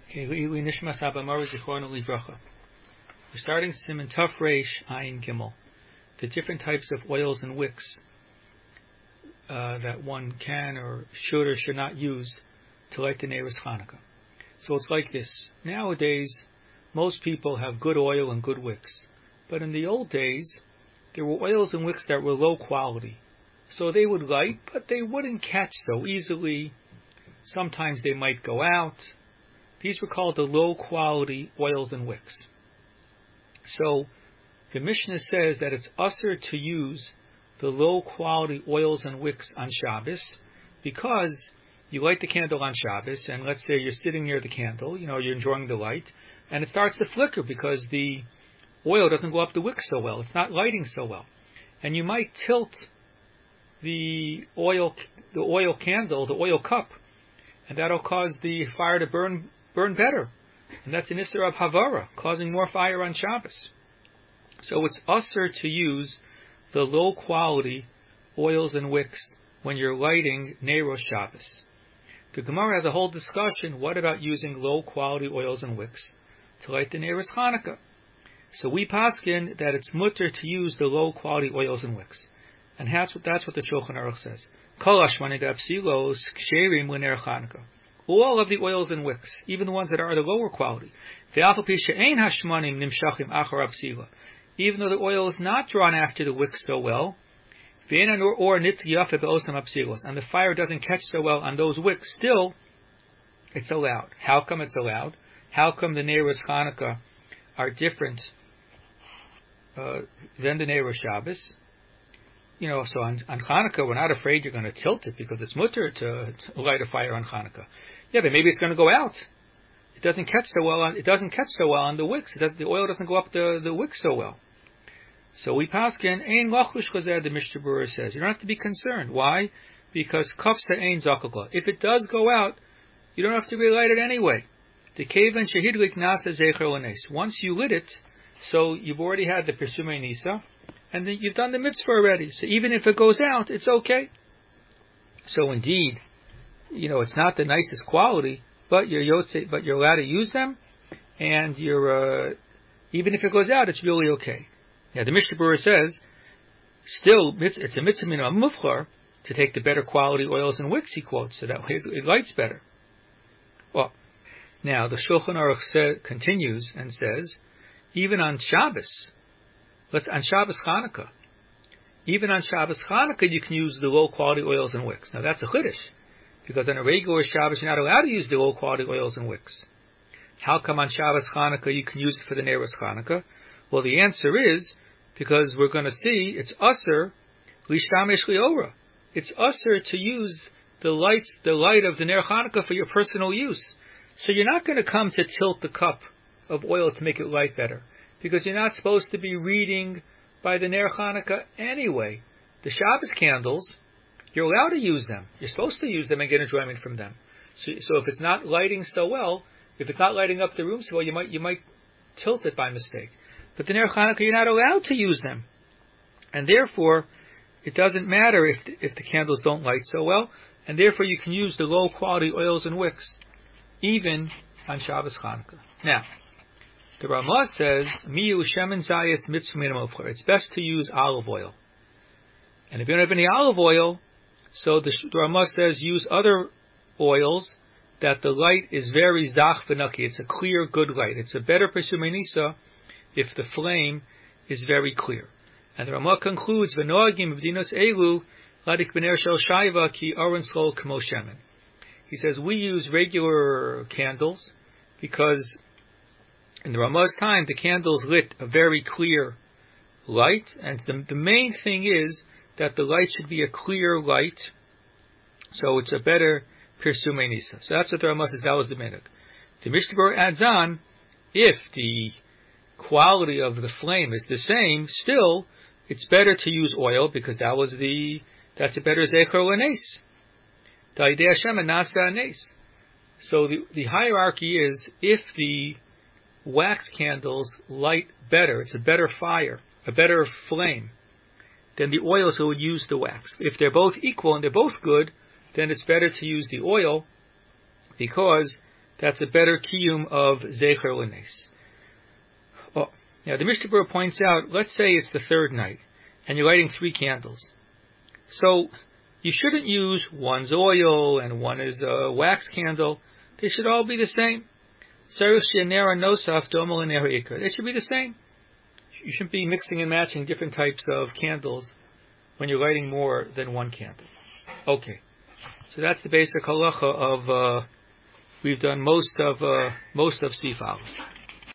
Okay, we're starting Siman Tuf Reish Ayin Gimel. The different types of oils and wicks that one can or should not use to light the Neiros Hanukkah. So it's like this. Nowadays, most people have good oil and good wicks. But in the old days, there were oils and wicks that were low quality. So they would light, but they wouldn't catch so easily. Sometimes they might go out. These were called the low quality oils and wicks. So the Mishnah says that it's usher to use the low quality oils and wicks on Shabbos because you light the candle on Shabbos, and let's say you're sitting near the candle, you're enjoying the light, and it starts to flicker because the oil doesn't go up the wick so well. It's not lighting so well. And you might tilt the oil candle, the oil cup, and that'll cause the fire to burn better. And that's an Isser of Havara, causing more fire on Shabbos. So it's usher to use the low quality oils and wicks when you're lighting Neiros Shabbos. The Gemara has a whole discussion, what about using low quality oils and wicks to light the Neiros Hanukkah? So we paskin that it's mutter to use the low quality oils and wicks. And that's what the Shulchan Aruch says. Kol hashmanim v'apsilos ksherim l'ner Hanukkah. All of the oils and wicks, even the ones that are the lower quality. Even though the oil is not drawn after the wick so well, and the fire doesn't catch so well on those wicks, still, it's allowed. How come it's allowed? How come the Neiros Hanukkah are different than the Neiros Shabbos? So on Hanukkah, we're not afraid you're going to tilt it because it's mutter to light a fire on Hanukkah. Yeah, but maybe it's going to go out. It doesn't catch so well on the wicks. The oil doesn't go up the wick so well. So we paskin ein lachush chazeh. The Mishnah Berurah says you don't have to be concerned. Why? Because kafsa ein zakagla. If it does go out, you don't have to relight it anyway. The kevan shehidlik nasa zecher lanes. Once you lit it, so you've already had the persumei nisa, and then you've done the mitzvah already. So even if it goes out, it's okay. So indeed, it's not the nicest quality, but you're allowed to use them, and even if it goes out, it's really okay. Now the Mishnah Berurah says, still, it's a mitzvah min mufchar to take the better quality oils and wicks, he quotes, so that way it lights better. Well, now the Shulchan Aruch continues and says, even on Shabbos, on Shabbos Chanukah, even on Shabbos Chanukah you can use the low quality oils and wicks. Now that's a chiddush, because on a regular Shabbos you're not allowed to use the low quality oils and wicks. How come on Shabbos Chanukah you can use it for the Neiros Hanukkah? Well, the answer is because we're going to see it's usher lishtamish liora. It's usher to use the light of the Ner Hanukkah for your personal use. So you're not going to come to tilt the cup of oil to make it light better, because you're not supposed to be reading by the Ner Hanukkah anyway. The Shabbos candles, you're allowed to use them. You're supposed to use them and get enjoyment from them. So if it's not lighting so well, if it's not lighting up the room so well, you might tilt it by mistake. But the Ner Hanukkah, you're not allowed to use them. And therefore, it doesn't matter if the candles don't light so well, and therefore you can use the low quality oils and wicks, even on Shabbos Hanukkah. Now, the Ramah says, Miyu shemen zayis mitzvah min mofcher. It's best to use olive oil. And if you don't have any olive oil, so the Ramah says use other oils that the light is very zach v'naki. It's a clear, good light. It's a better persumei nisa if the flame is very clear. And the Ramah concludes, V'noagim b'dinos elu ladik b'ner shel shayva ki aron schol k'mo shemen. He says we use regular candles because in the Ramah's time the candles lit a very clear light, and the main thing is that the light should be a clear light, so it's a better persumei nisa. So that's what the Ramah says, that was the minhag. The Mishnah Berurah adds on, if the quality of the flame is the same, still it's better to use oil because that's a better zecher l'nes. Da'idei Hashem and nasa nes. So the hierarchy is, if the wax candles light better, it's a better fire, a better flame, then the oils would use the wax. If they're both equal and they're both good, then it's better to use the oil because That's a better kiyum of Zecher L'Nes. Oh, now the Mishnah Berurah points out, let's say it's the third night, and you're lighting 3 candles. So, you shouldn't use one's oil and one is a wax candle. They should all be the same. They should be the same. You shouldn't be mixing and matching different types of candles when you're lighting more than one candle. Okay. So that's the basic halacha of, we've done most of Sif Aleph.